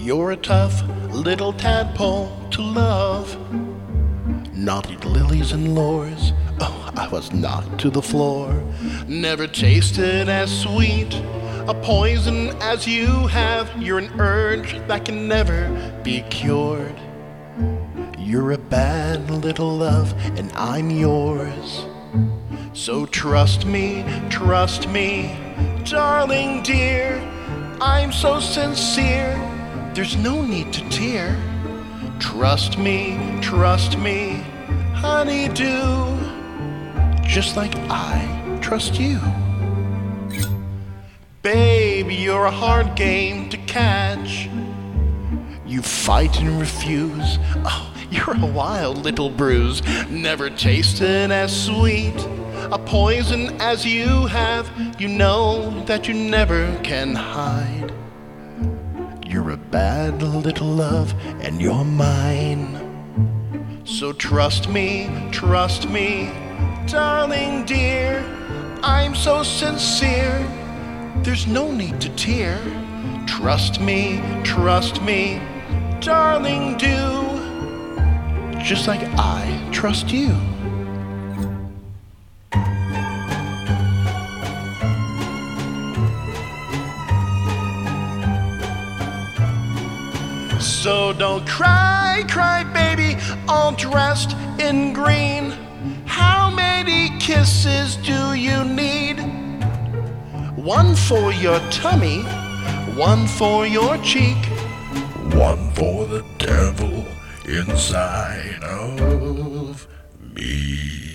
You're a tough little tadpole to love. Naughty lilies and lures, oh, I was knocked to the floor. Never tasted as sweet a poison as you have. You're an urge that can never be cured. You're a bad little love, and I'm yours. So trust me, darling dear. I'm so sincere, there's no need to tear. Trust me, honey-do, just like I trust you. Babe, you're a hard game to catch. You fight and refuse, oh, you're a wild little bruise. Never tasted as sweet a poison as you have. You know that you never can hide. You're a bad little love, and you're mine. So trust me, darling dear. I'm so sincere, there's no need to tear. Trust me, darling do, just like I trust you. So don't cry, baby, all dressed in green. How many kisses do you need? One for your tummy, one for your cheek, one for the devil inside of me.